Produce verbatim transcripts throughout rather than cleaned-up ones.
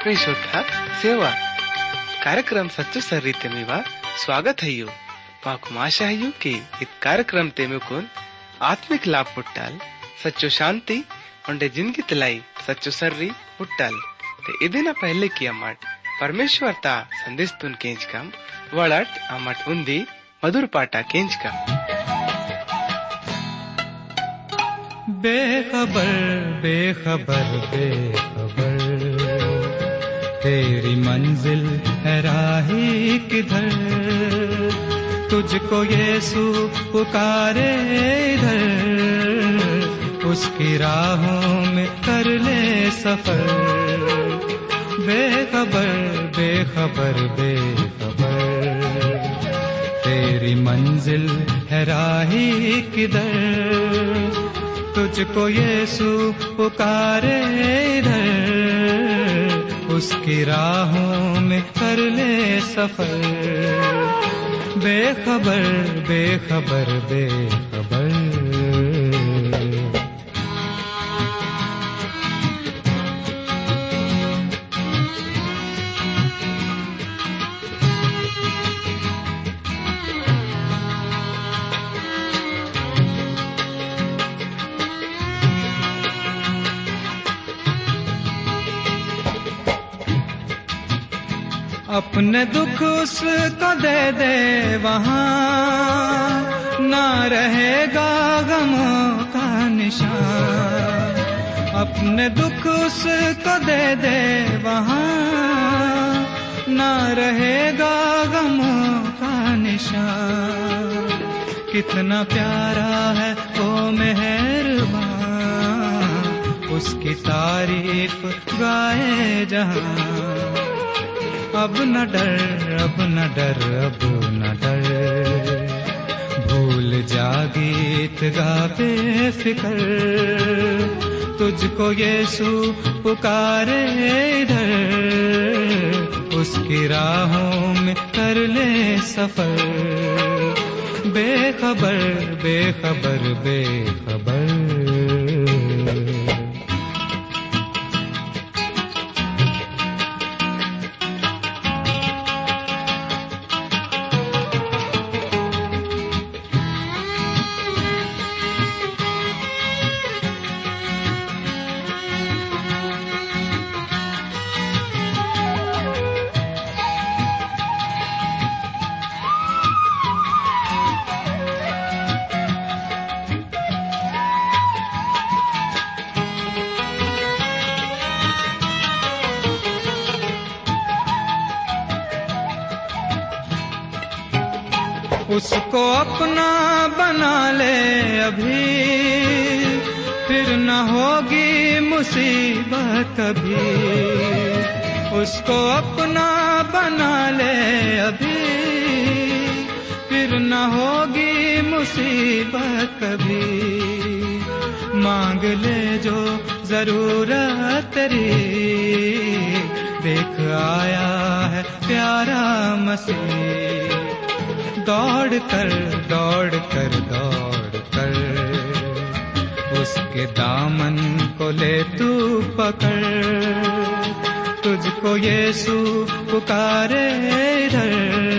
परमेश्वर सेवा कार्यक्रम सच्चो सर्रीते मीवा स्वागत है यू पाकुम आशा है यू कि इत कार्यक्रम ते में कौन आत्मिक लाभ पुट्टाल सच्चो शांति उन्हें जिंदगी तलाई सच्चो सर्री पुट्टाल ते इदिना पहले की अम्मट परमेश्वर ता संदेश तुन केंच कम वड़ट अम्मट उन्दी मधुर पाटा केंच कम बेखबर बेखबर बेखबर तेरी मंजिल है राही किधर, तुझको यीशु पुकारे इधर, उसकी राहों में कर ले सफर। बेखबर बेखबर बेखबर तेरी मंजिल है राही किधर, तुझको यीशु पुकारे इधर, उसकी राहों में कर ले सफर। बेखबर बेखबर बेखबर अपने दुख उसको दे दे वहाँ, ना रहेगा गमों का निशान। अपने दुख उसको दे दे वहाँ, ना रहेगा गमों का निशान। कितना प्यारा है वो मेहरबान, उसकी तारीफ गाए जहाँ। अब न डर अब न डर अब न डर, भूल जा गीत गा बेफिकर, तुझको यीशु पुकारे इधर, उसकी राहों में कर ले सफर। बेखबर बेखबर बेखबर उसको अपना बना ले अभी, फिर न होगी मुसीबत कभी। उसको अपना बना ले अभी, फिर न होगी मुसीबत कभी। मांग ले जो जरूरत तेरी, देख आया है प्यारा मसीह। दौड़ कर दौड़ कर दौड़ कर, उसके दामन को ले तू पकड़, तुझको यीशु पुकारे इधर,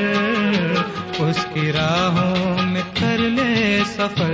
उसकी राहों में कर ले सफर।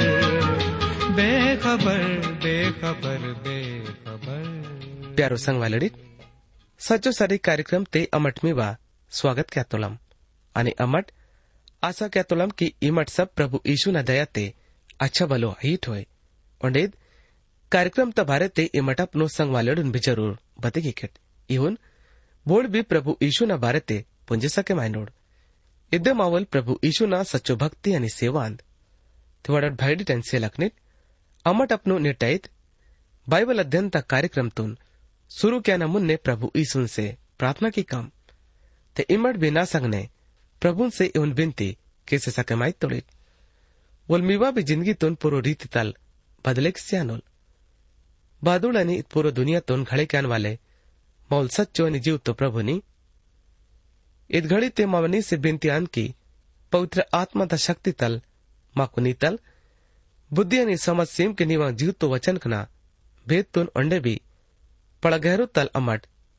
बेखबर बेखबर बेखबर प्यारो संग वालड़ी सच्चो सारी कार्यक्रम ते अमट में वा स्वागत क्या तोलम आणि अमट आशा क्या तोलम की इमट सब प्रभु यीशु न दया ते अच्छा भलो हीट होए ओंडेद कार्यक्रम तबारे ते इमट अपनो संग वालेडुन भी जरूर बतेगी किट इहुन बोल भी प्रभु यीशु न बारे ते पुंजे सके माइनोड इद्दे मावल प्रभु यीशु न सच्चो भक्ति आणि सेवांद थिवाडट भाईडी टेंसे लखनित अमट अपनो निर्टयित बाइबल अध्ययन तक कार्यक्रम तुन शुरू क्या न मुन्ने प्रभु यीशु से प्रार्थना की काम ते इमट बिना संगने प्रभु से उन बिनती कैसे सके माइत तोड़ित वोल मीवा भी जिंदगी तुन पुरो रीति तल बदले सियानोल बादुड़ आणि पुरो दुनिया तुन घड़े क्यान वाले मौल सच्चो आणि जीव तो प्रभु नी इत घड़ी ते मावनी से बिनती आन की पवित्र आत्मा ता शक्ति तल माकुनी तल बुद्धि आणि समझ सेम के निवा जीव तो वचन कना भेद तुन अंडे भी पड़ा गहरो तल अमट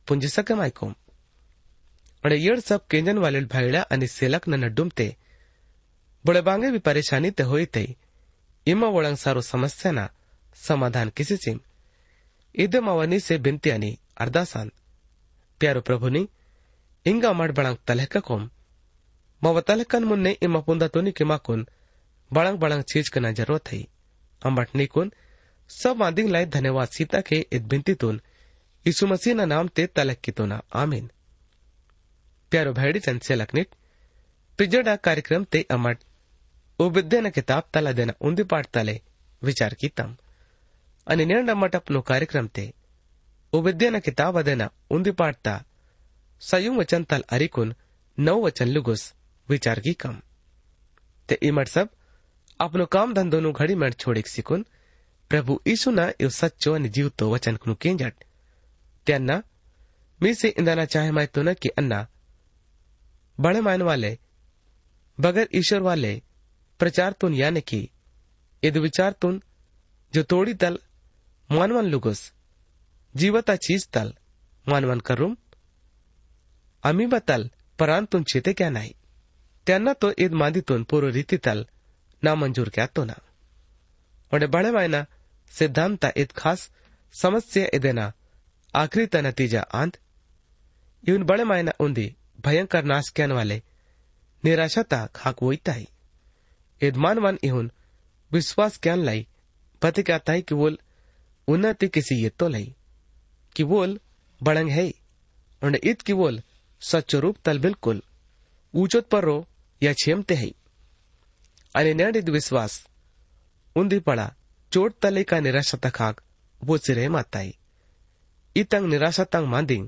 पुंज सके मायकोम और येड़ सब केंजन वाले भाईड़ा आणि सेलक न डूमते बड़े बांगे भी परेशानी ते होई ते इमा वळंग सारो समस्या ना समाधान किसी चिम इदे मावनी से बिनती आणि अरदासान प्यारो प्रभुनी इंगा मड बड़ंग तलहका कोम माव तलहकन मुन्ने इमा पुंदा तोनी के माकुन बड़ंग बड़ंग चीज कना जरूरत है अम्बटनी कुन सब मादिंग लाई धन्यवाद सीता के इत बिनती तुन यीशु मसीह ना नाम ते तलक की तो ना आमीन। प्यारो भाईडी चंद से लकनिट पिजड़ा कार्यक्रम ते अमट उबिद्य न किताब तला देना उन्दी पाठ तले विचार की तम अनि निर्णय अमट अपनो कार्यक्रम ते उबिद्य न किताब अदेना उन्दी पाठ ता सयुंग वचन तल अरिकुन नौ वचन लुगुस विचार की कम ते इमट सब अपनो काम धंधो नु घड़ी मेड़ छोड़िक सिकुन प्रभु यीशु ना इव सच्चो अनि जीवतो वचन कुनु केंजट त्यांना मी से इंदाना चाहे माय तो न कि अन्ना बड़े मान वाले बगैर ईश्वर वाले प्रचार तुन यानी कि इद विचार तुन जो तोड़ी तल मानवन लुगुस जीवता चीज तल मानवन करूम अमी बतल परान तुन चेते क्या नाही त्यांना तो ईद मादितून पूर्व रीति तल ना मंजूर क्या तो ना और बड़े मायना सिद्धांता ईद खास समस्या इदेना आखिरी ता नतीजा आंत इवन बड़े मायना उन्दी भयंकर नाश कैन वाले निराशा खाक वोईताई ईद मानवन इहुन विश्वास कैन लाई पति क्या ताई कि वोल उन्नति किसी ये तो लाई कि वोल बड़ंग है और ईद की वोल सच्चो रूप तल बिल्कुल ऊंचोत पर रो या छेमते है अने नेडिद विश्वास उन्दी पड़ा चोट तले का निराशा तखाक वो सिरे माताई इतंग निराशा तंग मांदिंग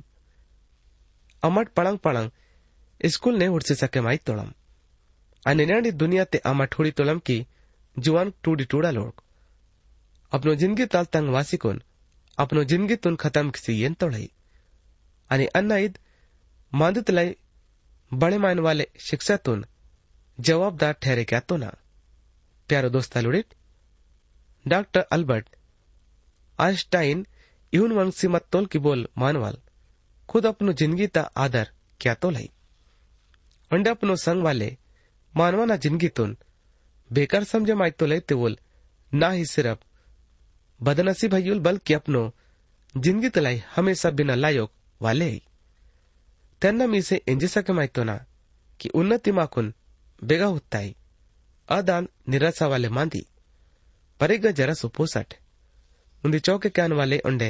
अमट पड़ंग पड़ंग स्कूल ने उड़से सके माई तोड़म अने नेडी दुनिया ते अमट हुड़ी तोड़म की जुआन टूडी टूड़ा लोग अपनो जिंदगी ताल तंग वासिकुन अपनो जिंदगी तुन खत्म किसी येन तोड़ई अने अन्ना ईद मांदित लाई बड़े मान वाले शिक्षा तुन जवाबदार ठहरे क्या तो ना प्यारो दोस्ता लुड़ित डॉक्टर अल्बर्ट आइंस्टाइन यून वंशी मत तोल की बोल मानवाल खुद अपनो जिंदगी ता आदर क्या तो लाई अंडे अपनो संग वाले मानवाना जिंदगी तुन बेकार समझे माई तो ले ते बोल ना ही सिर्फ बदनसीब हयुल बल्कि अपनो जिंदगी तलाई हमेशा बिना लायोग वाले ही त्यांना मी से इंजी सके माई तो ना कि उन्नति माकुन बेगा हुत्ताई अदान निराशा वाले मांदी परिग जरा सुपोसट उन्दी चौके कैन वाले उंडे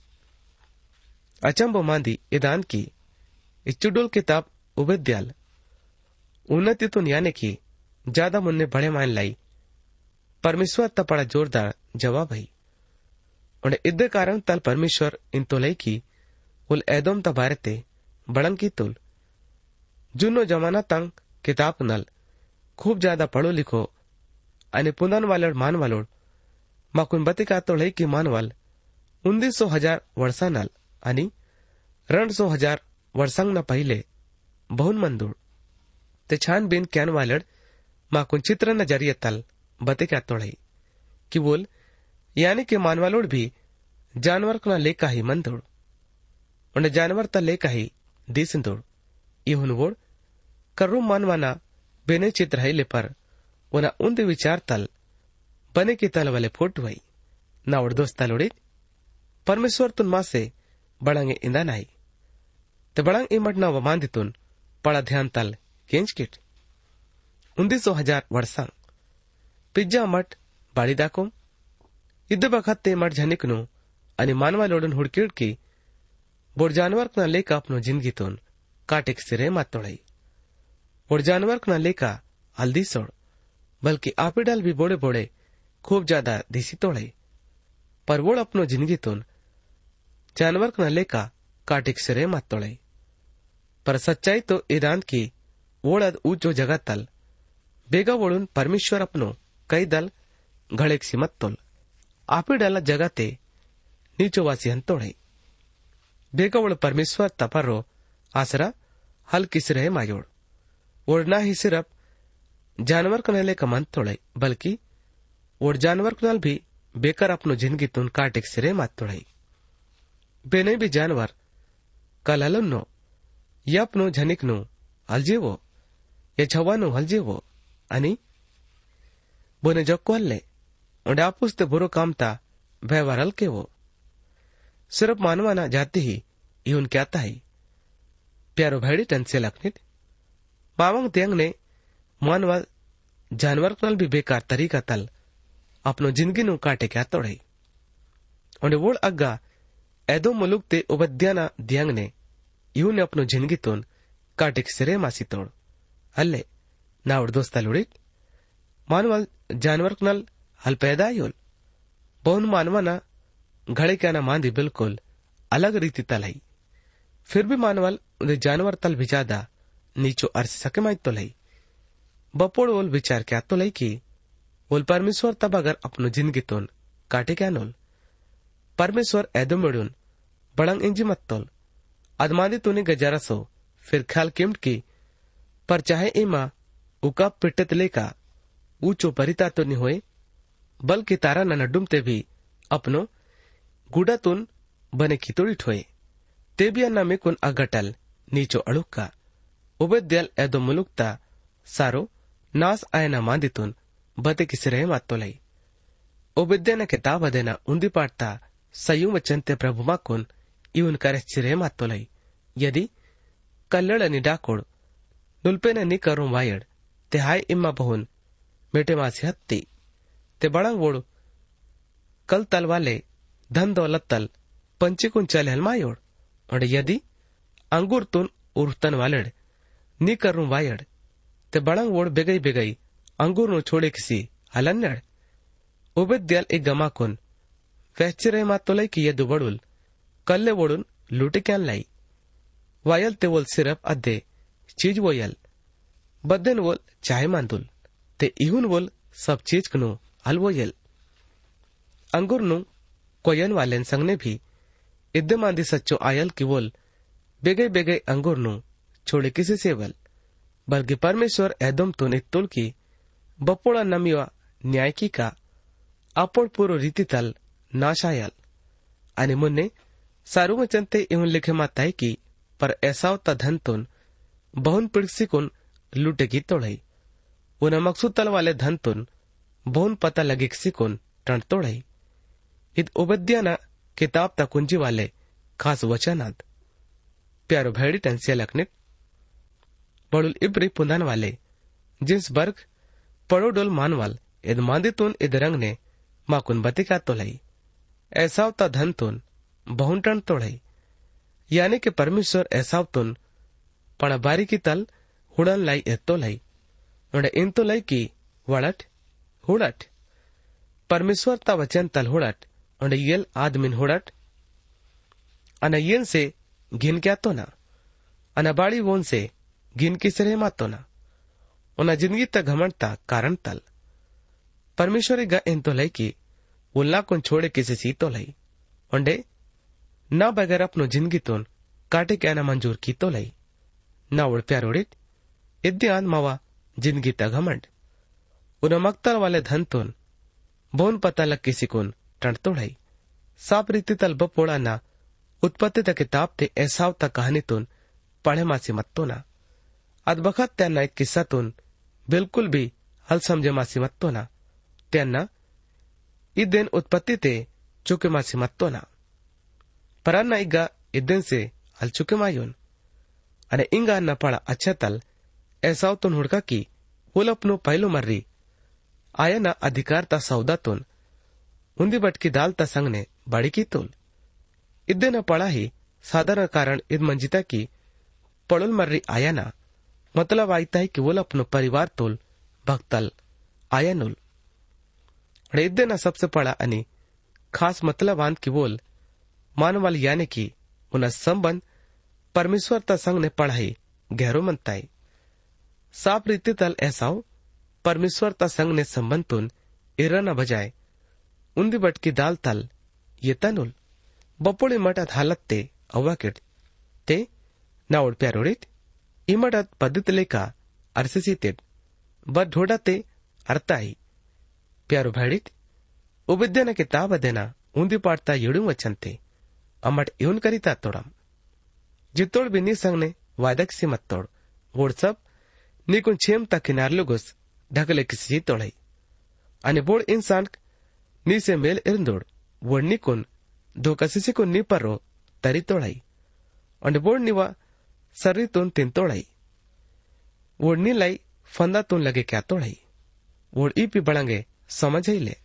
अचंबो मांदी इदान की इचुडुल किताब उबेद्याल उन्नति तुन यानी की ज्यादा मुन्ने बड़े मान लाई परमेश्वर तपड़ा जोरदार जवाब है उन्हें इद्दे कारण तल परमेश्वर इन तो लई की उल एदोम तबारते बड़ंग की तुल जुनो जमाना तंग किताब नल खूब ज्यादा पढ़ो लिखो अने पुनन वालोड मानवालोड माकुन बतिका तो लई की मानवाल उन्नीस सौ हजार वर्षा नल आणि रण सौ हजार वर्षांग न पहिले बहुन मंदूर ते छानबीन कैन वालड माकुन चित्र न जरिए तल बतिका तोड़ई कि बोल यानी कि मानवालोड भी जानवर को न लेका ही मंदूर उन्हें जानवर त लेका ही दीसिंदूर इहुन वोड कर्रू मानवाना बेने चित्र है ले पर उना उन्द विचार तल बने की तल वाले फोट वही नावड़ दोस्ता लोड़ित परमेश्वर तुन माँ से बड़ंगे इंदा नाही ते बड़ंग इमट ना वमांदितुन पड़ा ध्यान तल केंच किट उन्नीस सौ हजार वर्षांग पिज्जा मट बाड़ी दाकोम इद्द बखत ते मट झनिकनु अनि मानवा लोडन हुड़किड़ की बोर जानवर ना लेका अपनो जिंदगी तुन काटिक सिरे मत तोड़ई और जानवर न लेका हल्दी सोड़ बल्कि आपिडल भी बोड़े बोड़े खूब ज्यादा दिसी तोड़े पर वोड़ अपनो जिंदगी तुन जानवर न लेका काटिक सिरे मत तोड़े पर सच्चाई तो ईरान की वोड़द ऊंचो जगह तल बेगा वोड़ुन परमेश्वर अपनो कई दल घड़ेक सी मत तोल आपिडल जगह ते नीचो वासी हन तोड़े बेगा वोड़ परमेश्वर तपरो आसरा हल किस रहे मायोड़ और ना ही सिर्फ जानवर कनाले का मन तोड़े बल्कि और जानवर कनाल भी बेकर अपनो जिंदगी तुन काटिक सिरे मत तोड़े बेने भी जानवर કલાલનનો યપનો જનિકનું હલજેવો ય છવાનું હલજેવો અને બોને જક્કોલ્લે ઓંડે આપુસ્તે બુરો કામતા વ્યવહાર હલકેવો सिर्फ मानवाना जाती ही इहुन कहता ही प्यारो भाईडी टन से लखनित मावंग त्यांग ने मानवा जानवर कल भी बेकार तरीका तल अपनो जिंदगी नु काटे क्या तोड़े ओंडे वोड़ अग्गा ऐदो मुलुक ते उबद्याना दियांग ने इहुन ने अपनो जिंदगी तोन काटे सिरे मासी तोड़ अल्ले नावड़ दोस्ता लुड़ित मानवा जानवर कल हल पैदा योल बहुन मानवाना घड़े क्या ना मांदी बिल्कुल अलग रीति तल है फिर भी मानवल उन्हें जानवर तल भी ज्यादा नीचो अर्थ सके माई तो लई बपोड़ वोल विचार क्या तो लई की वोल परमेश्वर तब अगर अपनो जिंदगी तोन काटे क्या नोल परमेश्वर ऐदो मेडून बड़ंग इंजी मत तोल अदमादी तूने गजारा सो फिर ख्याल किम्ट की पर चाहे इमा उका पिटत लेका ऊंचो परिता तो नहीं होए बल्कि तारा न नडुमते भी अपनो गुडातून बने खितोड़ी ठोए तेबिया ना मेकुन अगटल नीचो अड़ुक्का उबेद्यल ऐदो मुलुकता सारो नास आयना मांदितून बते किसरे मातो लई उबेद्यना किताब अदेना उन्दी पाटता सयू वचनते प्रभु माकुन इवन करे चिरे मातो लई यदि कल्लड़ निडाकोड़ नुल्पे ने निकरो वायड़ ते हाय इम्मा बहुन बेटे मासी हत्ती ते बड़ंग वोड़ कल तल वाले धन दौलत तल पंचिकुन चल हलमायोड़ और यदि अंगूर तुन उर्तन वालड़ नी करूं वायड़ ते बड़ंग वोड़ बेगई बेगई अंगूर नु छोड़े किसी हलन्नड़ उबेद्यल एक गमाकुन वैचिरे मातोलई की यदु बड़ुल कल्ले वोड़ुन लूटे क्यान लाई वायल ते वोल सिर्फ अद्धे चीज वोयल बद्देन वोल चाहे मांदुल ते इहुन वोल सब चीज कनु हल वोयल अंगूर नु कोयन वालेन संग ने भी इद्दे मांदी सच्चो आयल की वोल बेगे बेगे अंगूर नु छोड़े किसी सेवल बल्कि परमेश्वर एदम तो नित्तुल की बपोड़ा नमिवा न्याय की का अपोड़ पूरो रीति तल नाशायल आणि मुन्ने सारू वचनते इहुन लिखे माताई की पर ऐसा ता धन तुन बहुन पिड़सी कुन लूटे की तोड़ई उन मकसूद तल वाले धन तुन बहुन पता लगे किसी कुन टन तोड़ई इत उबद्याना किताब ता कुंजी वाले खास वचनाद प्यारो भैडी टंसिया लखनित बड़ुल इब्री पुंदान वाले जिस बर्ग पड़ो डोल मानवाल इद मांदी तुन इद रंग ने माकुन बतिका तोलाई ऐसाव ता धन तुन बहुन टन तोड़ई यानी कि परमेश्वर ऐसाव तुन पण बारी की तल हुड़न लाई ए तोलाई उन्हें इन तो लाई की वड़ट हुड़ट परमेश्वर ता वचन तल हुड़ट और येल आदमिन हुड़ट अन येन से घिन क्या तो ना अन बाड़ी वोन से घिन किसरे मातो ना उन जिंदगी तक घमंडता कारण तल परमेश्वर गा इन तो लई की उल्ला कुन छोड़े किसी सी तो लई उंडे ना बगैर अपनो जिंदगी तोन काटे क्या ना मंजूर की तो लई ना उड़ प्यारोड़ित इद्यान मावा जिंदगी तक घमंड उन मक्तल वाले धन तोन बोन पता लग किसी कुन टन तोड़ाई साप रीति तल बपोड़ा ना उत्पत्ति तक किताब ते ऐसाव तक कहानी तुन पढ़े मासी मत्तो ना अदबखत त्यांना एक किस्सा तुन बिल्कुल भी हल समझे मासी मत्तो ना त्यांना इदेन उत्पत्ति ते चुके मासी मत्तो ना पराना इगा इदेन से हल चुके मायोन अने इंगा न पड़ा अच्छा तल ऐसाव तुन हुड़का की उल अपनो पहलो मर्री आया ना अधिकार ता सौदा तुन उन्दी बटकी दाल ता संग ने बड़ी की तुल इद्दे न पड़ा ही साधारण कारण इद मंजिता की पड़ुल मर्री आया ना मतलब आयता है कि वो अपनो परिवार तोल भक्तल आया नुल इद्दे न सबसे पड़ा अनि खास मतलब आंत की बोल मानवाल यानी की उन संबंध परमेश्वर ता संग ने पढ़ाई गहरो मनताई साफ रीति तल ऐसाओ परमेश्वर ता संग ने संबंध तुन इरा न बजाए उन्दी बटकी दाल तल ये तनुल बपोड़े मटत हालत ते अव्वाकिट ते नावड़ प्यारोड़ित इमटत पद्धत लेका अरसेसीतेट बद ढोड़ा ते अर्थाई प्यारो भाड़ित उबिद्यना किताब देना उन्दी पाटता येड़ू वचन ते अमट इवन करिता तोड़म जितोड़ भी नी संगने वायदा किसी मत तोड़ गोड़ सब नीकुन छेम ता किनार लुगुस ढकले किसी तोड़ई अने बोड़ इंसान नी से मेल इरंदोड़ वोड़ निकुन दो कसिसी को नी पर रो तरी तोड़ाई और बोड़ निवा सर्री तुन तीन तोड़ाई वोड़ नी लाई फंदा तुन लगे क्या तोड़ाई वोड़ ई पी बड़ंगे समझ ही ले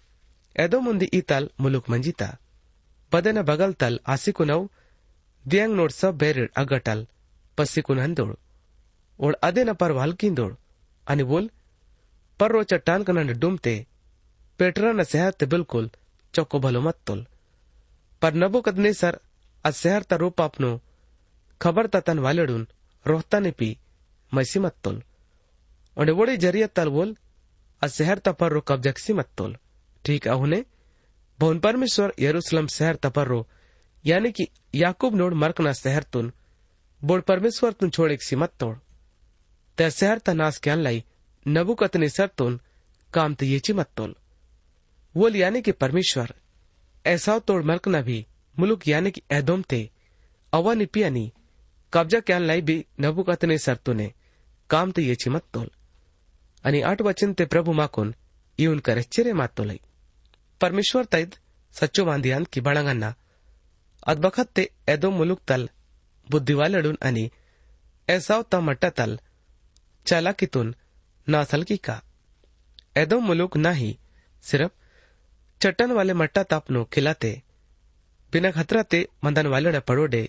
एदो मुंदी ई तल मुलुक मंजिता बदन बगल तल आसी कुनव दियांग नोड सब बेरिड अगटल पस्सी कुन हंदोड़ ओड़ अदे न पर वालकिन दौड़ अनि बोल पर रो चट्टान कनन डूमते पेटरा न शहर ते बिल्कुल चौको भलो मत तोल पर नबुकदनेसर अ शहर ता रूप अपनो खबर तन वालेडून रोहता ने पी मैसी मत तोल और वोड़े जरिया तल बोल अ शहर ता पर रो कब्जा किसी मत तोल ठीक अहुने भवन परमेश्वर यरूशलेम शहर ता पर रो यानी कि याकूब नोड मरकना शहर तुन बोड़ परमेश्वर तुन छोड़े किसी मत तोड़ त्या शहर ता नाश क्यान लाई नबुकदनेसर तुन काम ते येची मत तोल वोल यानी कि परमेश्वर ऐसा तोड़ मरकना भी मुलुक यानी कि एदोम ते अवा निपियानी कब्जा क्यान लाई भी नबुकदनेसर तुने काम ते येची मत तोल आणि आठ वचन ते प्रभु माकुन येऊन करेच्चेरे मात तोलाई परमेश्वर तैद सच्चो वांदियान की बळंगन्ना अदबखत ते एदोम मुलुक तल बुद्धिवालडून आणि ऐसाव ता मट्टा तल चालाकीतून नासल की का एदोम मुलुक नाही सिर्फ चट्टन वाले मट्टा तापनो खिलाते बिना खतरा ते मंदन वाले पड़ोडे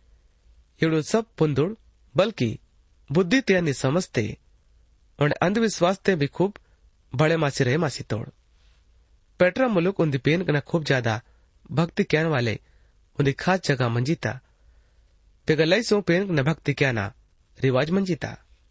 इड़ू सब पुंदुड़ बल्कि बुद्धि त्यानी समझते और अंधविश्वास ते भी खूब बड़े मासी रहे मासी तोड़ पेट्रा मुलुक उन्दी पेन कना खूब ज्यादा भक्ति क्यान वाले उन्दी खास जगह मंजीता पेगलाई सो पेन न भक्ति क्याना रिवाज मंजीता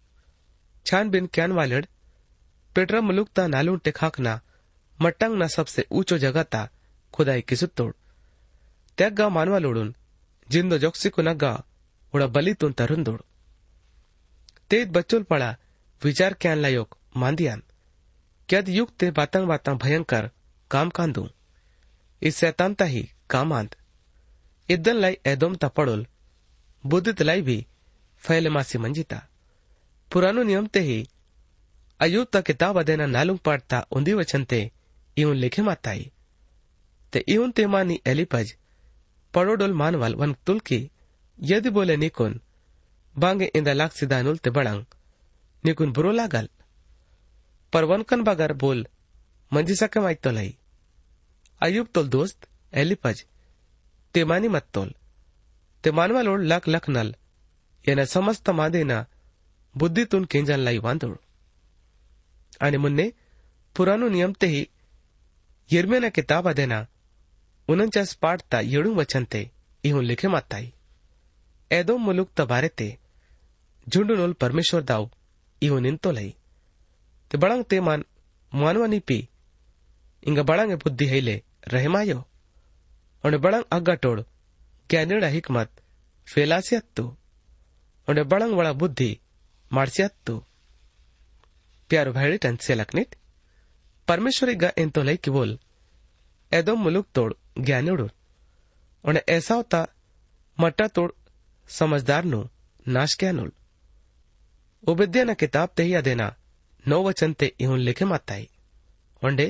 छानबीन क्यान वालेड पेट्रा मुलुक ता नालू टेखाकना मट्टंग ना सबसे ऊंचो जगह ता खुदाई किसु तोड़ त्याग गा मानवा लोडून जिंदो जोक्सी को नगा उड़ा बली तुन तरुण दौड़ तेज बच्चोल पड़ा विचार क्यान लायोक मांदियान क्यद युग ते बातंग बातंग भयंकर काम कांदू इस शैतान ता ही काम आंद इदन लाई एदोम ता पड़ोल बुद्धित लाई भी फैले मासी मंजिता पुरानो नियम ते ही अयुब ता किताब अदेना नालुंग पाड़ता उन्दी वचन ते इउन लिखे माताई ते इउन ते मानी एलिपज पड़ोडोल मानवाल वन तुलकी यदि बोले निकुन बांगे इंदा लाख सिदा नुल ते बड़ंग निकुन बुरो लागल पर वनकन बगर बोल मंजी सके माई तोलाई अयुब तोल दोस्त एलिपज ते मानी मत तोल ते मानवा लोड लख लख नल येना समस्त मादेना बुद्धि तुन केंजन लाई वांदोड़ आणि मुन्ने पुरानो नियम ते ही यिर्मयाना किताब अदेना उनचास पाठता येडू वचन ते इहुन लिखे माताई एदोम मुलुक तबारे ते झुंडुनोल परमेश्वर दाव इहुन इंतो लाई ते बड़ंग ते मान मानवानी पी इंगा बड़ंग बुद्धि हेले रहमायो और बड़ंग अग्गा टोड़ ज्ञानेड़ा हिकमत फेलासियत्तु और बड़ंग बड़ा बुद्धि मार्सियत्तु प्यारो भाई टन से लखनित परमेश्वरी गा इंतो लाई की बोल एदोम मुलुक तोड़ ज्ञानेड़ो और ऐसा होता मट्टा तोड़ समझदार नो नाश क्यानुल उबेद्या न किताब ते ही अदेना नौ वचन ते इहुन लिखे माताई ओंडे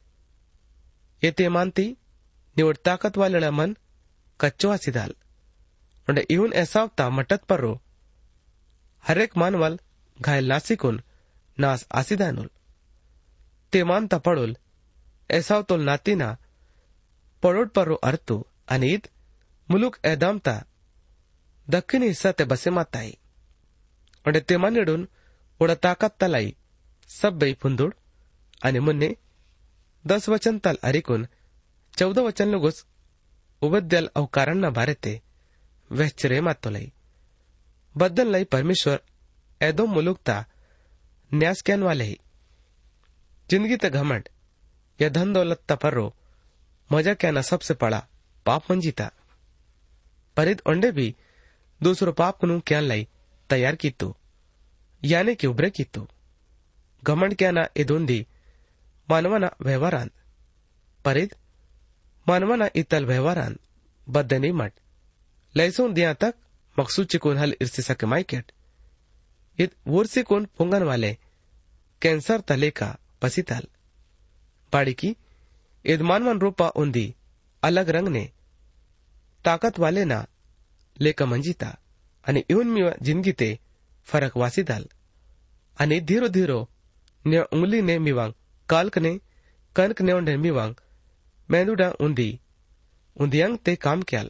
ये ते मानती निवड ताकत वाले मन कच्चो आसिदाल ओंडे इहुन ऐसा होता मटत पर रो हरेक मानवाल घायल नासिकुन नास आसिदानुल ते मानता पड़ोल ऐसा तोल नातीना पड़ोड पर रो अर्थु अनीत मुलुक एदामता दक्षिणी हिस्सा ते बसे माताई और ते मानेडून उड़ा ताकत तलाई सब बई फुंदुड़ आणि मुन्ने दस वचन तल अरिकुन चौदह वचन लोगोस उबद्दल औ कारण न भारते वहचरे मातोलाई बदल लाई परमेश्वर एदोम मुलुक ता न्यास क्यान वाले ही जिंदगी ते घमंड या धन दौलत ता पर्रो मजा क्याना सबसे पड़ा पाप मंजीता परिद ओंडे भी दूसरो पाप नु क्यान लाई तैयार कीतु यानी कि उभरे कीतु घमंड क्याना इदुंदी मानवना व्यवहारान परिद मानवना इतल व्यवहारान बद्दनी मट लैसों दिया तक मकसूद चिकोन हल इर्सिसा के माइकेट इत वोरसे कोन पोंगन वाले कैंसर तले का पसिताल बाड़ी की इदमानवन रूपा उन्दी अलग रंग ने ताकत वाले ना लेका मंजिता आणि इवन मी जिंदगी ते फरक वासीदाल आणि धीरो धीरो ने उंगली ने मिवांग काल्क ने कनक ने उंडे मिवांग मेंदुडा उन्दी उंदियांग ते काम क्याल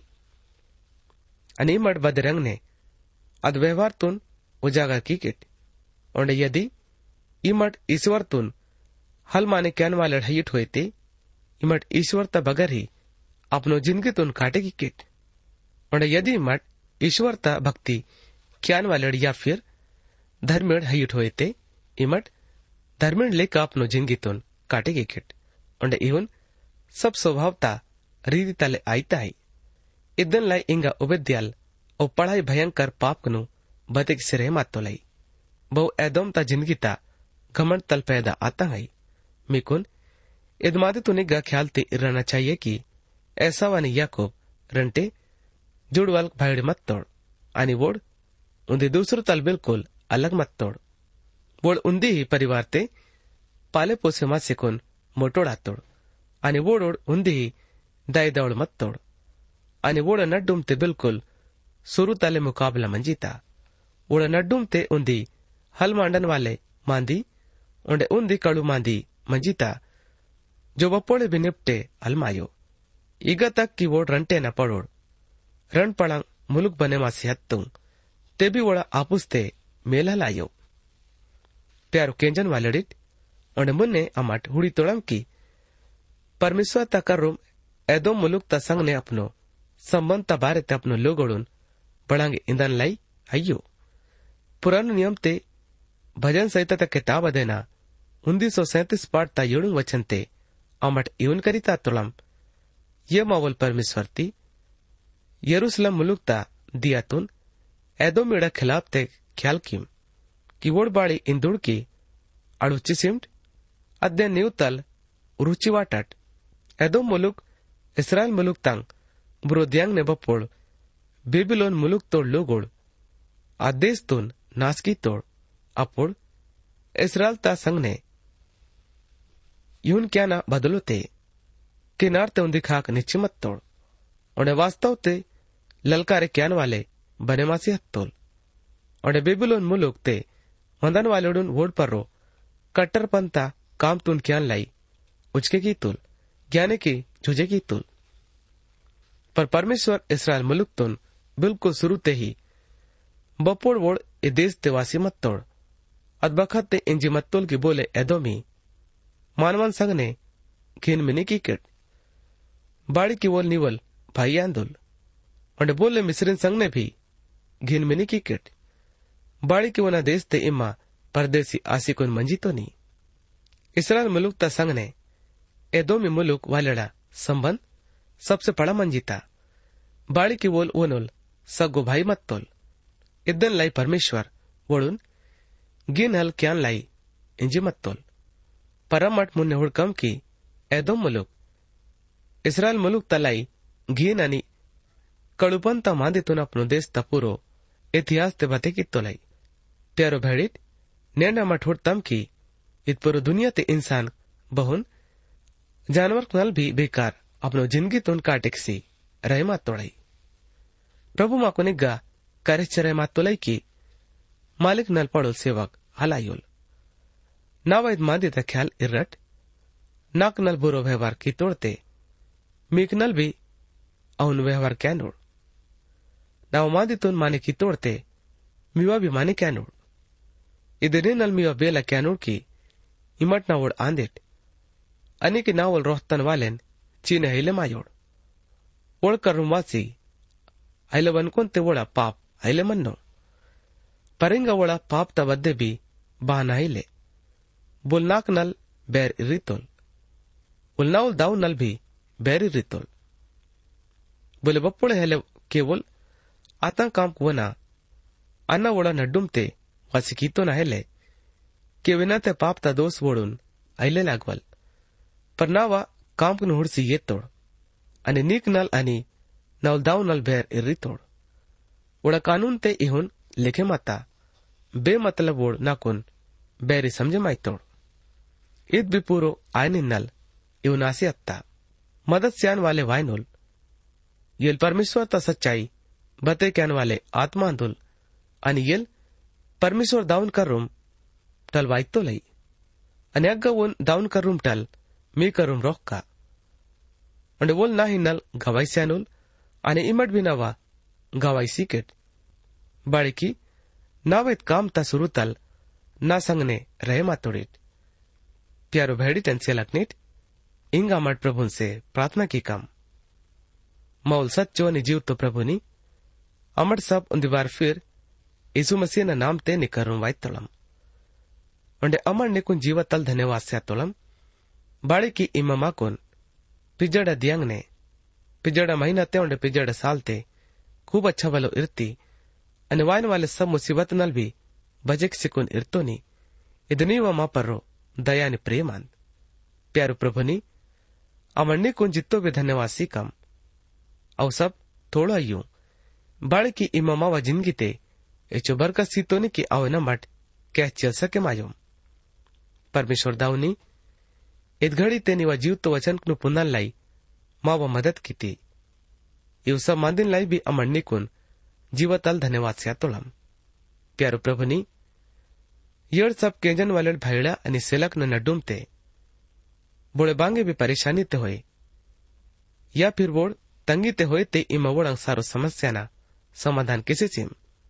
आणि मड बदरंग ने अद व्यवहार तुन उजागर कीकेट उंडे यदि इमट ईश्वर तुन हल माने क्यान वाले ढहिट हुए ते इमट ईश्वर ता बगर ही अपनो जिंदगी तुन काटे की किट और यदि मट ईश्वर ता भक्ति क्यान वाले या फिर धर्मेण हईट होए ते इमट धर्मेण लेकर अपनो जिंदगी तुन काटे की किट और इवन सब स्वभावता रीति तले आईता है इदन लाई इंगा उबेद्याल और पढ़ाई भयंकर पाप कनु बतिक सिरे मातो लाई बहु एदोम ता जिंदगी ता घमंड तल पैदा आता है मिकुन इदमादे तुनिगा ख्याल ते रहना चाहिए कि ऐसा वानी याकूब रंटे जुड़वाल भाईड़ मत तोड़ आणि वोड उन्दी दूसरो तल बिल्कुल अलग मत तोड़ वोड उन्दी ही परिवार ते पाले पोसे मा सेकोन मोटोड़ा तोड़ आणि वोड ओड उन्दी ही दाई दौड़ मत तोड़ आणि वोड नड्डुम ते बिल्कुल सुरु तले मुकाबला मंजीता वोड नड्डुम ते उन्दी हल मांडन वाले मांदी उन्डे उन्दी कड़ू मांदी मंजीता जो बपोड़े भी निपटे अलमायो ईगा तक की वोड रंटे न पड़ोड़ रण पड़ंग मुलुक बने मा से हत्तू ते भी वोड़ा आपुस्ते मेला लायो प्यारो केंजन वालडिट और मुन्ने अमट हुड़ी तोड़म की परमेश्वर तकर रूम एदो मुलुक तसंग ने अपनो संबंध तबारे ते अपनो लोगोड़ुन बढ़ांगे इंदन लाई अयो पुरानो नियम ते भजन संहिता तक किताब देना उन्नीस सौ सैंतीस पाठ ता योड़ुंग वचन ते अमट इवन करिता तोड़म ये मावल परमेश्वर ती यरूशलेम मुलुक ता दिया तुन एदो मेड़ा खिलाफ ते ख्याल किम कि वोड़ बाड़ी इंदुड़ की अड़ुची सिमट अद्य न्यूतल रुचि वाटट एदो मुलुक इसराइल मुलुक तंग ब्रोद्यांग ने बपोड़ बेबीलोन मुलुक तोड़ लोगोड़ आदेश तुन नासकी तोड़ अपोड़ इसराइल ता संग ने यून क्या ना बदलो ते किनार ते उन्दी खाक निश्चिमत तोड़ और वास्तव ते ललकारे क्यान वाले बने मासी हत्तोल और बेबीलोन मुलुक ते मंदन वाले उड़ुन वोड पर रो कट्टर पंता काम तुन क्यान लाई उचके की तुल ज्ञाने की झुझे की तुल पर परमेश्वर इसराइल मुलुक तुन बिल्कुल शुरू ते ही बपोड़ वोड ए देश ते वासी मत तोड़ अदबखत ते इंजी मत्तोल की बोले एदोमी मानवन संग ने घिन मिनी की किट बाड़ी की वोल निवल भाई आंदोल और बोले मिस्रिन संग ने भी घिन मिनी की किट बाड़ी की वना देश ते इम्मा परदेसी आसिकुन मंजी तो नहीं इसराइल मुलुक ता संग ने एदोमी मुलुक वालेड़ा संबंध सबसे बड़ा मंजीता बाड़ी की वोल ओनोल सगो भाई मत तोल इदन लाई परमेश्वर वोड़ुन गिन हल क्यान लाई इंजी मत तोल परमट मुन्ने हुड़कम की एदोम मुलुक इसराइल मुलुक तलाई घीन आणि कड़ुपन ता मांदे तुन अपनो देश तपुरो इतिहास ते बते की तोलाई प्यारो भेड़ित नेना मठोड़ तम की इत पुरो दुनिया ते इंसान बहुन जानवर नल भी बेकार अपनो जिंदगी तुन काटिक सी रहमा तोड़ाई प्रभु मा को निग्गा करेच रहमा तोलाई की मालिक नल पड़ोल सेवक हलायोल नावैद मांदे ता ख्याल इरट नाक नल बुरो व्यवहार की तोड़ते मीकनल भी अउन व्यवहार क्या नोड़ नाव मांदी तुन माने की तोड़ते मीवा भी माने क्या नोड़ इधर नल मीवा बेला क्या नोड़ की इमट नावोड़ आंदेट अने की नावल रोहतन वालेन चीन हिले मायोड़ ओड़ कर रुमासी हिले वनकोन ते वोड़ा पाप हिले मन्नो परेंगा वोड़ा पाप तवद्दे भी बहाना हिले बुलनाक नल बैर रितोल उलनाउल दाऊ नल भी बैरी रितोल बोले बप्पोड़े हेले केवल आतंक काम कुवना अन्ना वोड़ा नड्डुम ते वासिकीतो ना हेले के विना ते पाप ता दोष वोड़ुन आइले लागवल पर नावा काम कुन हुड़सी ये तोड़ अने नीक नल अनि नवल दाऊ नल बैर इर्री तोड़ उड़ा कानून ते इहुन लिखे माता बेमतलब वोड़ नाकुन बेरी समझे माई तोड़ ईद भी पूरो आय निन्नल इवनासी अत्ता मदद स्यान वाले वायनुल येल परमेश्वर ता सच्चाई बते क्यान वाले आत्मा अंदुल आणि येल परमेश्वर दाऊन कर रूम टल वाईतो लई आणि अग्गा वोन दाऊन कर रूम टल मी करूम रोख का अंडे वोल ना हिन्नल गवाई स्यानुल आणि इमट भी नवा गवाई सीकेट बाड़ी की नावेत काम ता सुरू तल ना संगने रहे मातोड़ित प्यारो भेड़ी टेंसे लकनीट इंगा मठ प्रभुन से प्रार्थना की कम मौल सच्चो नि जीव तो प्रभु नी अमर सब उन्दिवार फिर यीशु मसीह ना नाम ते निकरूं वाई तोलम अंडे अमर ने कुन जीवा तल धन्यवाद से तोलम बाड़ी की इमामा कुन पिजड़ा दियांग ने पिजड़ा महीना ते उंडे पिजड़ा साल ते खूब अच्छा वालो इरती अने वाइन वाले सब मुसीबत नल भी बजे सिकुन इरतो नी इदनी व मा पर्रो दया नि प्रेमान प्यारो प्रभु नी अमरने कुन जितो भी धन्यवाद सी कम औ सब थोड़ा यूं बाड़ की इमामा व जिंदगी ते एचो बरकत सीतो नी की आओ न मट कह चल सके मायूम परमेश्वर दाऊनी इत घड़ी ते निवा जीव तो वचन नु पुनल लाई माँ व मदद की थी यू सब मांदिन लाई भी अमरनी कुन जीवतल धन्यवाद से तोलम प्यारो प्रभु नी यड़ सब केंजन वाले भाईड़ा अनि सेलक न नडुम ते बोड़े बांगे भी परेशानी ते होए या फिर वोड़ तंगी ते होए ते इमा वोड़ अंसारो समस्या ना समाधान किसे सिम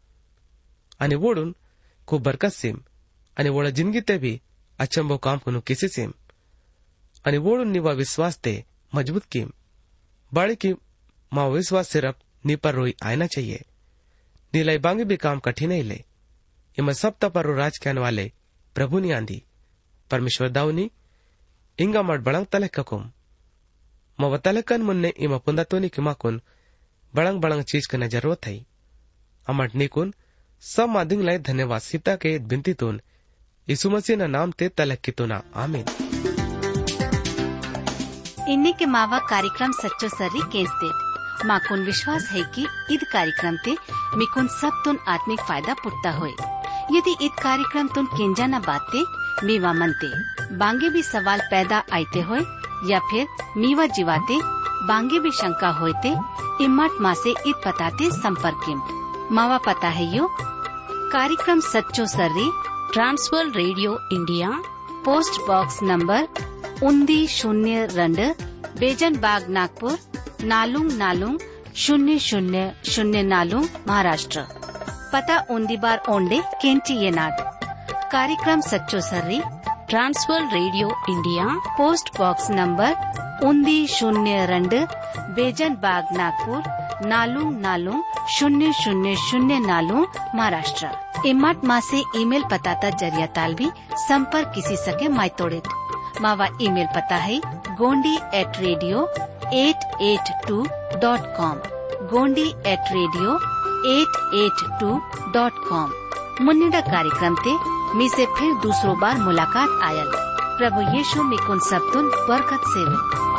अनि वोड़ुन खूब बरकत सिम अनि वोड़ा जिंदगी ते भी अचंबो काम कुनु किसे सिम अनि वोड़ुन निवा विश्वास ते मजबूत कीम बाड़ी की माँ विश्वास सिर्फ नी पर रोई आना चाहिए नीलाई बांगे भी काम कठिन ही ले इमा सब पर राज कहने वाले प्रभु नी आंधी परमेश्वर दाऊनी इंगा मट बड़ंग तले ककुम माँ तलकन मुन्ने इमा पुंदतोनी की माकुन बड़ंग बड़ंग चीज करने जरूरत है अमट निकुन सब मादिंग लाई धन्यवाद सीता के बिनती तुन यीशु मसीह ना नाम ते तलक की तुना आमीन इन्हीं के मावा कार्यक्रम सच्चो सर्री केस देत माकुन विश्वास है कि ईद कार्यक्रम ते मिकुन सब तुन आत्मिक फायदा पुटता होए यदि ईद कार्यक्रम तुन केंजा न बाते मीवा मनते बांगे भी सवाल पैदा आते होए या फिर मीवा जीवाते बांगे भी शंका होते इम्मत माँ से ईद पताते संपर्क मावा पता है यो कार्यक्रम सच्चो सर्री trans world radio India post box number उन्दी शून्य रंड बेजन बाग नागपुर नालुंग नालुंग शून्य शून्य शून्य नालुंग महाराष्ट्र पता उन्दी बार ओंडे केंची ये नाट कार्यक्रम सच्चो सर्री trans world radio India post box number उन्दी शून्य रंड बेजन बाग नागपुर नालुंग नालुंग शून्य शून्य शून्य नालुंग महाराष्ट्र इमट माँ से ईमेल पता ता जरिया ताल भी संपर्क किसी सके माई तोड़े मावा ईमेल पता है Gondi at radio eight eight two dot com Gondi at radio eight eight two dot com मुन्निडा कार्यक्रम ते मी से फिर दूसरो बार मुलाकात आयल प्रभु यीशु मिकुन सबतुन बरकत सेवे।